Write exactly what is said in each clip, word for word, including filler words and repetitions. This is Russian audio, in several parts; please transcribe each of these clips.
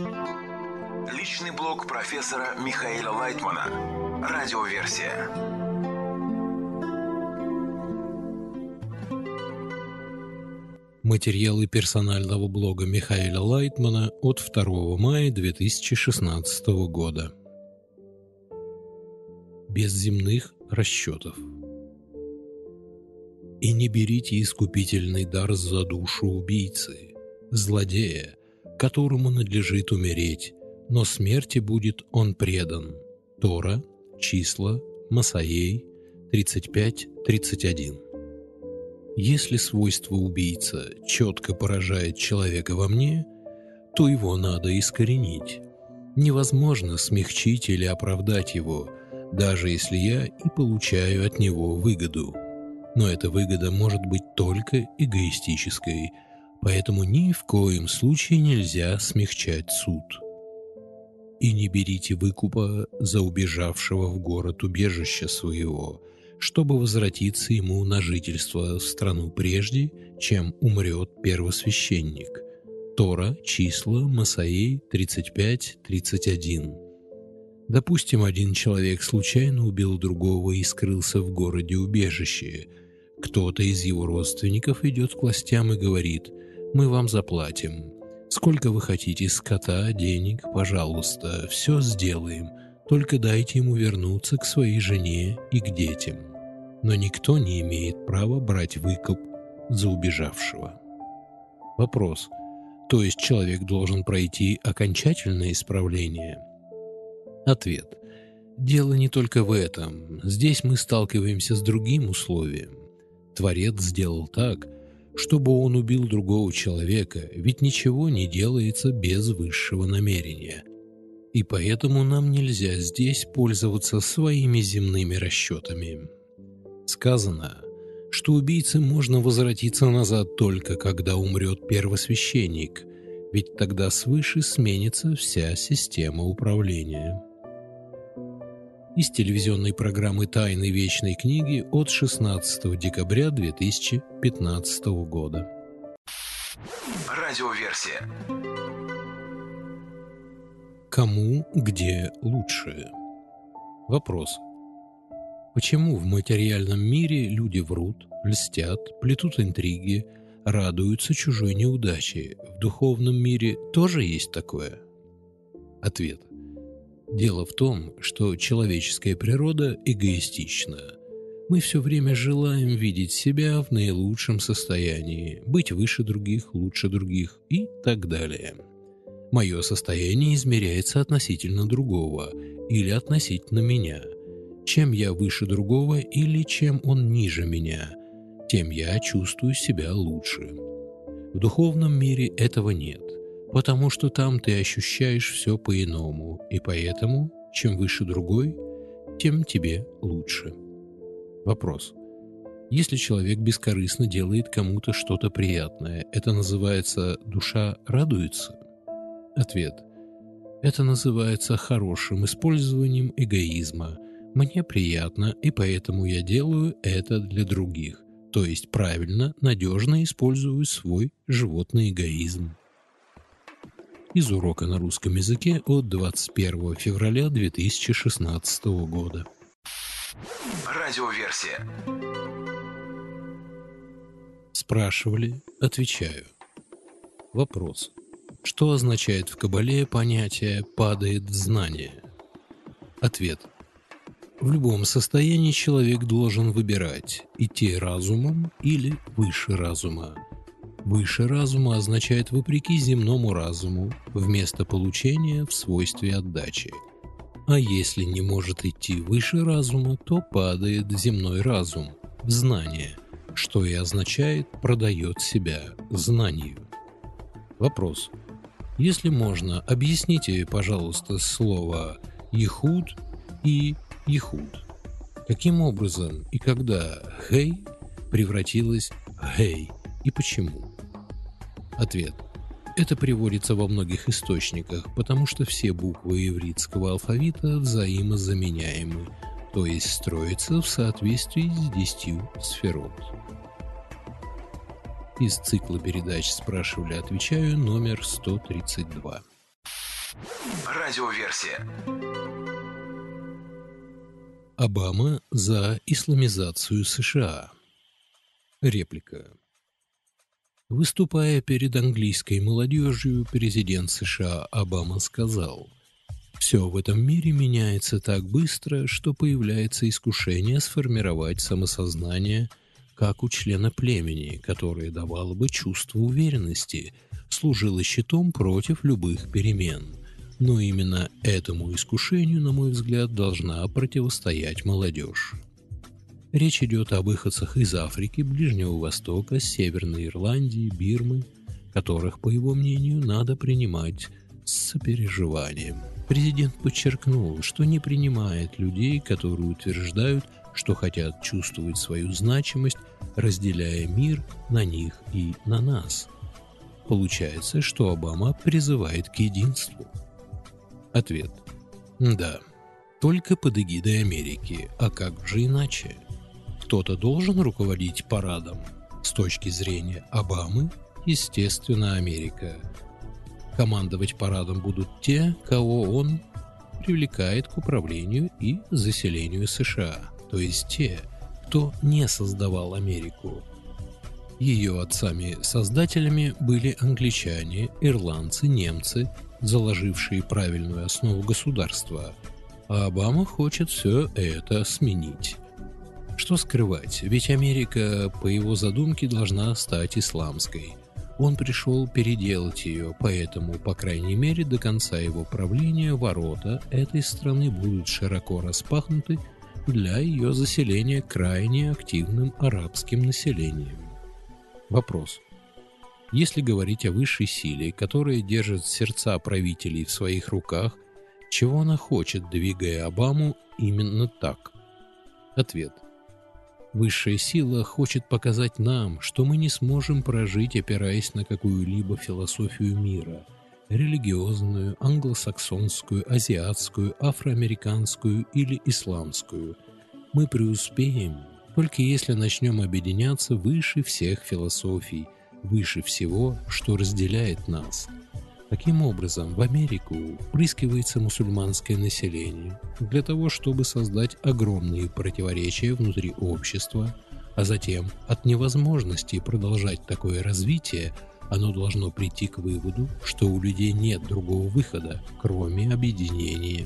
Личный блог профессора Михаила Лайтмана. Радиоверсия. Материалы персонального блога Михаила Лайтмана от второго мая две тысячи шестнадцатого года. Без земных расчетов. И не берите искупительный дар за душу убийцы, злодея, которому надлежит умереть, но смерти будет он предан. Тора, числа, Масаей, тридцать пять тридцать один. Если свойство убийца четко поражает человека вовне, то его надо искоренить. Невозможно смягчить или оправдать его, даже если я и получаю от него выгоду. Но эта выгода может быть только эгоистической, поэтому ни в коем случае нельзя смягчать суд. И не берите выкупа за убежавшего в город убежища своего, чтобы возвратиться ему на жительство в страну прежде, чем умрет первосвященник. Тора, числа, Масаей, тридцать пять тридцать один. Допустим, один человек случайно убил другого и скрылся в городе-убежище. Кто-то из его родственников идет к властям и говорит: «Мы вам заплатим. Сколько вы хотите скота, денег, пожалуйста, все сделаем, только дайте ему вернуться к своей жене и к детям». Но никто не имеет права брать выкуп за убежавшего. Вопрос: то есть человек должен пройти окончательное исправление? Ответ: дело не только в этом. Здесь мы сталкиваемся с другим условием. Творец сделал так, чтобы он убил другого человека, ведь ничего не делается без высшего намерения. И поэтому нам нельзя здесь пользоваться своими земными расчетами. Сказано, что убийце можно возвратиться назад только когда умрет первосвященник, ведь тогда свыше сменится вся система управления. Из телевизионной программы «Тайны вечной книги» от шестнадцатого декабря две тысячи пятнадцатого года. Радиоверсия. Кому где лучше? Вопрос: почему в материальном мире люди врут, льстят, плетут интриги, радуются чужой неудаче? В духовном мире тоже есть такое? Ответ: дело в том, что человеческая природа эгоистична. Мы все время желаем видеть себя в наилучшем состоянии, быть выше других, лучше других и так далее. Мое состояние измеряется относительно другого или относительно меня. Чем я выше другого или чем он ниже меня, тем я чувствую себя лучше. В духовном мире этого нет, потому что там ты ощущаешь все по-иному, и поэтому, чем выше другой, тем тебе лучше. Вопрос: если человек бескорыстно делает кому-то что-то приятное, это называется «душа радуется»? Ответ: это называется хорошим использованием эгоизма. Мне приятно, и поэтому я делаю это для других, то есть правильно, надежно использую свой животный эгоизм. Из урока на русском языке от двадцать первого февраля две тысячи шестнадцатого года. Радиоверсия. Спрашивали, отвечаю. Вопрос: что означает в Кабале понятие «падает в знание»? Ответ: в любом состоянии человек должен выбирать, идти разумом или выше разума. Выше разума означает вопреки земному разуму, вместо получения в свойстве отдачи. А если не может идти выше разума, то падает в земной разум, в знание, что и означает продает себя знанию. Вопрос: если можно, объясните, пожалуйста, слово «ехуд» и «ехуд». Каким образом и когда «хей» превратилось в «хей» и почему? Ответ: это приводится во многих источниках, потому что все буквы ивритского алфавита взаимозаменяемы, то есть строятся в соответствии с десятью сферот. Из цикла передач «Спрашивали, отвечаю» номер сто тридцать два. Радиоверсия. Обама за исламизацию США. Реплика. Выступая перед английской молодежью, президент США Обама сказал: «Все в этом мире меняется так быстро, что появляется искушение сформировать самосознание, как у члена племени, которое давало бы чувство уверенности, служило щитом против любых перемен. Но именно этому искушению, на мой взгляд, должна противостоять молодежь». Речь идет о выходцах из Африки, Ближнего Востока, Северной Ирландии, Бирмы, которых, по его мнению, надо принимать с сопереживанием. Президент подчеркнул, что не принимает людей, которые утверждают, что хотят чувствовать свою значимость, разделяя мир на них и на нас. Получается, что Обама призывает к единству. Ответ. Да, только под эгидой Америки, а как же иначе? Кто-то должен руководить парадом. С точки зрения Обамы, естественно, Америка. Командовать парадом будут те, кого он привлекает к управлению и заселению США, то есть те, кто не создавал Америку. Ее отцами-создателями были англичане, ирландцы, немцы, заложившие правильную основу государства, а Обама хочет все это сменить. Что скрывать, ведь Америка, по его задумке, должна стать исламской. Он пришел переделать ее, поэтому, по крайней мере, до конца его правления ворота этой страны будут широко распахнуты для ее заселения крайне активным арабским населением. Вопрос. Если говорить о высшей силе, которая держит сердца правителей в своих руках, чего она хочет, двигая Обаму именно так? Ответ. Высшая сила хочет показать нам, что мы не сможем прожить, опираясь на какую-либо философию мира – религиозную, англосаксонскую, азиатскую, афроамериканскую или исламскую. Мы преуспеем, только если начнем объединяться выше всех философий, выше всего, что разделяет нас. Таким образом, в Америку впрыскивается мусульманское население для того, чтобы создать огромные противоречия внутри общества, а затем от невозможности продолжать такое развитие оно должно прийти к выводу, что у людей нет другого выхода, кроме объединения.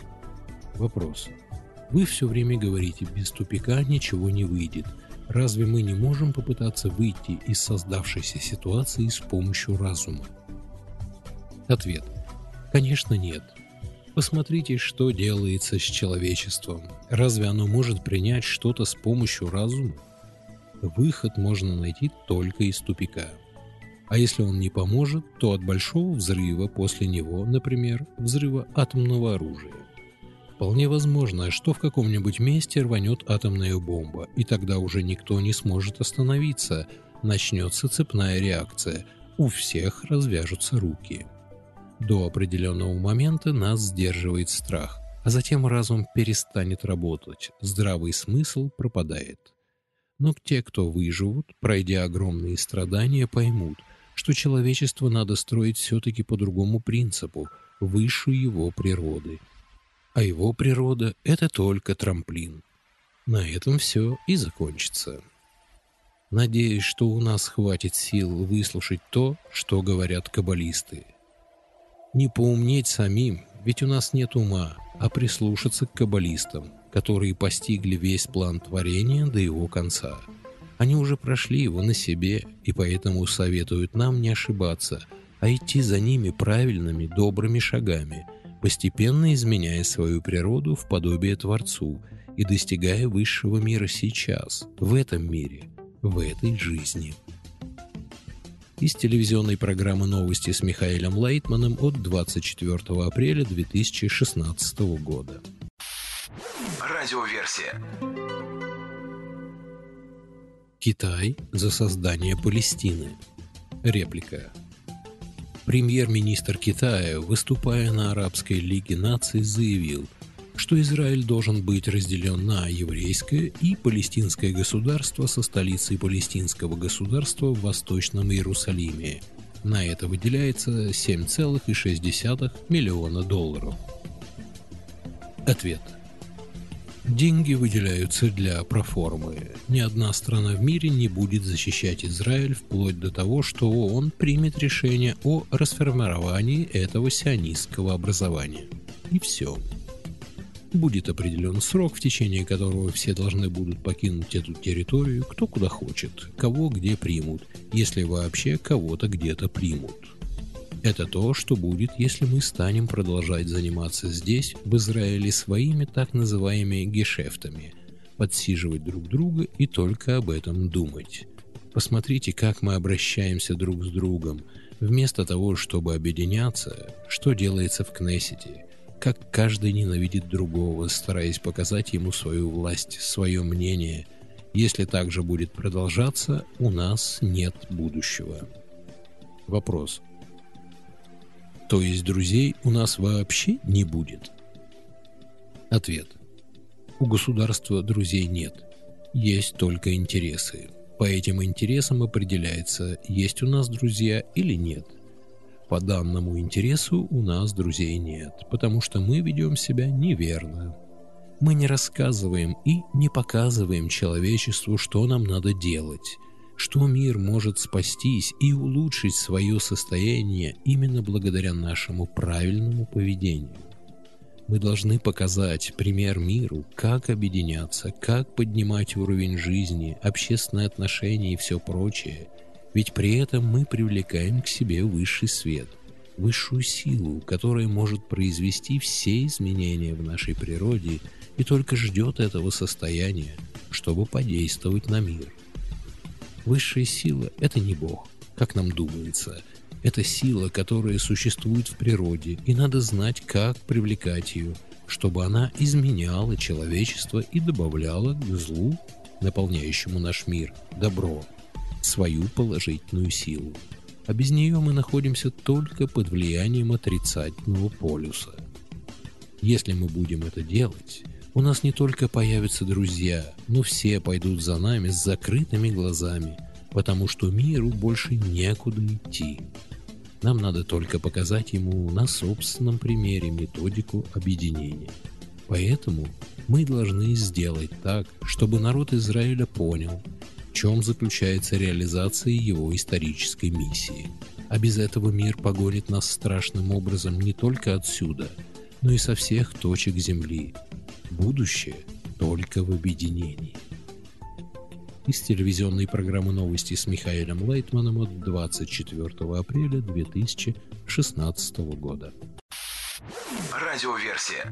Вопрос. Вы все время говорите, без тупика ничего не выйдет. Разве мы не можем попытаться выйти из создавшейся ситуации с помощью разума? Ответ. Конечно, нет. Посмотрите, что делается с человечеством. Разве оно может принять что-то с помощью разума? Выход можно найти только из тупика. А если он не поможет, то от большого взрыва после него, например, взрыва атомного оружия. Вполне возможно, что в каком-нибудь месте рванет атомная бомба, и тогда уже никто не сможет остановиться, начнется цепная реакция, у всех развяжутся руки. До определенного момента нас сдерживает страх, а затем разум перестанет работать, здравый смысл пропадает. Но те, кто выживут, пройдя огромные страдания, поймут, что человечество надо строить все-таки по другому принципу, выше его природы. А его природа – это только трамплин. На этом все и закончится. Надеюсь, что у нас хватит сил выслушать то, что говорят каббалисты. Не поумнеть самим, ведь у нас нет ума, а прислушаться к каббалистам, которые постигли весь план творения до его конца. Они уже прошли его на себе, и поэтому советуют нам не ошибаться, а идти за ними правильными, добрыми шагами, постепенно изменяя свою природу в подобие Творцу и достигая высшего мира сейчас, в этом мире, в этой жизни. Из телевизионной программы «Новости» с Михаилом Лайтманом от двадцать четвёртого апреля две тысячи шестнадцатого года. Радиоверсия. Китай за создание Палестины. Реплика. Премьер-министр Китая, выступая на Арабской лиге наций, заявил, что Израиль должен быть разделен на еврейское и палестинское государство со столицей палестинского государства в Восточном Иерусалиме. На это выделяется семь целых шесть десятых миллиона долларов. Ответ. Деньги выделяются для проформы. Ни одна страна в мире не будет защищать Израиль вплоть до того, что ООН примет решение о расформировании этого сионистского образования. И все. Будет определен срок, в течение которого все должны будут покинуть эту территорию, кто куда хочет, кого где примут, если вообще кого-то где-то примут. Это то, что будет, если мы станем продолжать заниматься здесь, в Израиле, своими так называемыми гешефтами, подсиживать друг друга и только об этом думать. Посмотрите, как мы обращаемся друг с другом. Вместо того, чтобы объединяться, что делается в Кнессете, как каждый ненавидит другого, стараясь показать ему свою власть, свое мнение. Если так же будет продолжаться, у нас нет будущего. Вопрос. То есть друзей у нас вообще не будет? Ответ. У государства друзей нет. Есть только интересы. По этим интересам определяется, есть у нас друзья или нет. По данному интересу у нас друзей нет, потому что мы ведем себя неверно. Мы не рассказываем и не показываем человечеству, что нам надо делать, что мир может спастись и улучшить свое состояние именно благодаря нашему правильному поведению. Мы должны показать пример миру, как объединяться, как поднимать уровень жизни, общественные отношения и все прочее. Ведь при этом мы привлекаем к себе высший свет, высшую силу, которая может произвести все изменения в нашей природе и только ждет этого состояния, чтобы подействовать на мир. Высшая сила – это не Бог, как нам думается. Это сила, которая существует в природе, и надо знать, как привлекать ее, чтобы она изменяла человечество и добавляла к злу, наполняющему наш мир, добро, свою положительную силу. А без нее мы находимся только под влиянием отрицательного полюса. Если мы будем это делать, у нас не только появятся друзья, но все пойдут за нами с закрытыми глазами, потому что миру больше некуда идти. Нам надо только показать ему на собственном примере методику объединения. Поэтому мы должны сделать так, чтобы народ Израиля понял, в чем заключается реализация его исторической миссии. А без этого мир погонит нас страшным образом не только отсюда, но и со всех точек земли. Будущее только в объединении. Из телевизионной программы «Новости» с Михаилом Лайтманом от двадцать четвёртого апреля две тысячи шестнадцатого года. Радиоверсия.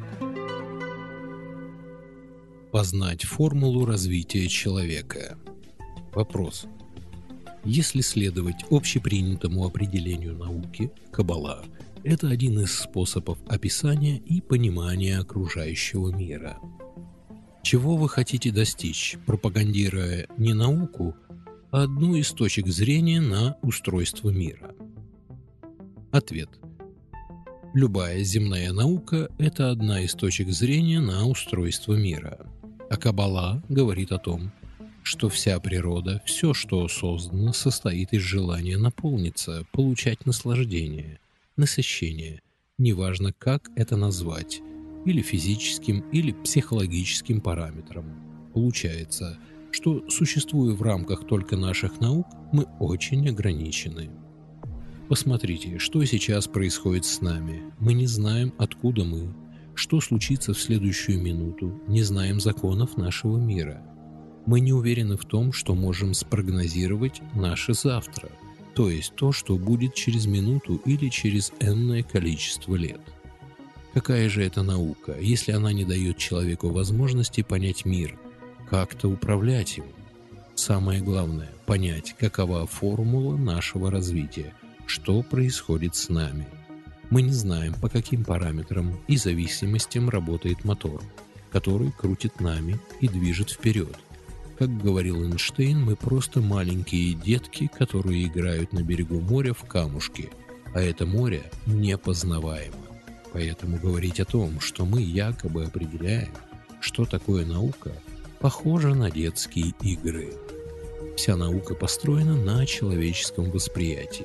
Познать формулу развития человека. Вопрос. Если следовать общепринятому определению науки, Каббала – это один из способов описания и понимания окружающего мира. Чего вы хотите достичь, пропагандируя не науку, а одну из точек зрения на устройство мира? Ответ. Любая земная наука – это одна из точек зрения на устройство мира. А Каббала говорит о том, что вся природа, все, что создано, состоит из желания наполниться, получать наслаждение, насыщение, неважно, как это назвать, или физическим, или психологическим параметрам. Получается, что, существуя в рамках только наших наук, мы очень ограничены. Посмотрите, что сейчас происходит с нами. Мы не знаем, откуда мы, что случится в следующую минуту, не знаем законов нашего мира. Мы не уверены в том, что можем спрогнозировать наше завтра, то есть то, что будет через минуту или через энное количество лет. Какая же это наука, если она не дает человеку возможности понять мир, как-то управлять им? Самое главное – понять, какова формула нашего развития, что происходит с нами. Мы не знаем, по каким параметрам и зависимостям работает мотор, который крутит нами и движет вперед. Как говорил Эйнштейн, мы просто маленькие детки, которые играют на берегу моря в камушки, а это море непознаваемо. Поэтому говорить о том, что мы якобы определяем, что такое наука, похоже на детские игры. Вся наука построена на человеческом восприятии.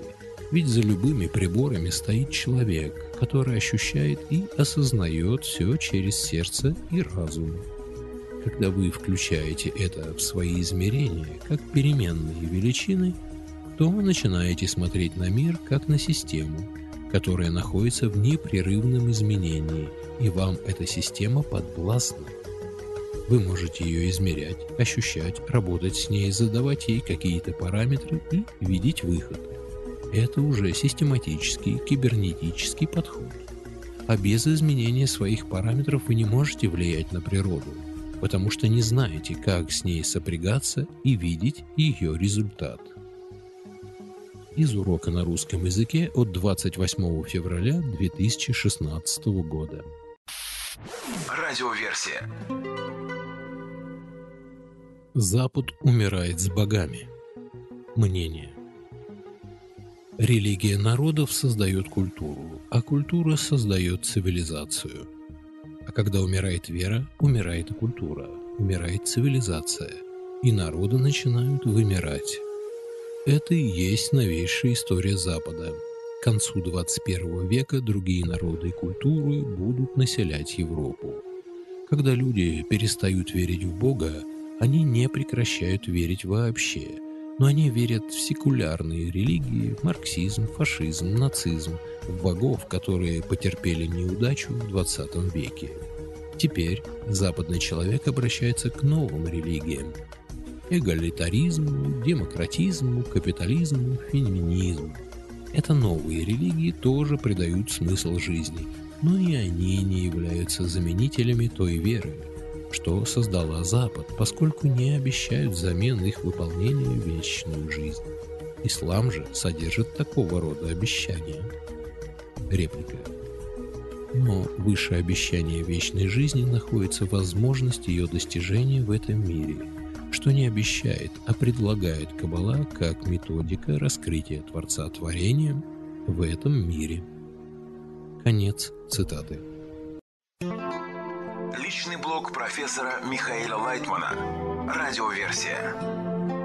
Ведь за любыми приборами стоит человек, который ощущает и осознает все через сердце и разум. Когда вы включаете это в свои измерения как переменные величины, то начинаете смотреть на мир как на систему, которая находится в непрерывном изменении, и вам эта система подвластна. Вы можете ее измерять, ощущать, работать с ней, задавать ей какие-то параметры и видеть выход. Это уже систематический кибернетический подход. А без изменения своих параметров вы не можете влиять на природу, потому что не знаете, как с ней сопрягаться и видеть ее результат. Из урока на русском языке от двадцать восьмого февраля две тысячи шестнадцатого года. Радиоверсия. Запад умирает с богами. Мнение. Религия народов создает культуру, а культура создает цивилизацию. А когда умирает вера, умирает и культура, умирает цивилизация, и народы начинают вымирать. Это и есть новейшая история Запада. К концу двадцать первого века другие народы и культуры будут населять Европу. Когда люди перестают верить в Бога, они не прекращают верить вообще, но они верят в секулярные религии, в марксизм, фашизм, нацизм, в богов, которые потерпели неудачу в двадцатом веке. Теперь западный человек обращается к новым религиям: эгалитаризму, демократизму, капитализму, феминизму. Это новые религии тоже придают смысл жизни, но и они не являются заменителями той веры, что создала Запад, поскольку не обещают взамен их выполнения вечную жизнь. Ислам же содержит такого рода обещания. Реплика. Но выше обещания вечной жизни находится возможность ее достижения в этом мире, что не обещает, а предлагает Каббала как методика раскрытия Творца творением в этом мире. Конец цитаты. Личный блог профессора Михаила Лайтмана. Радиоверсия.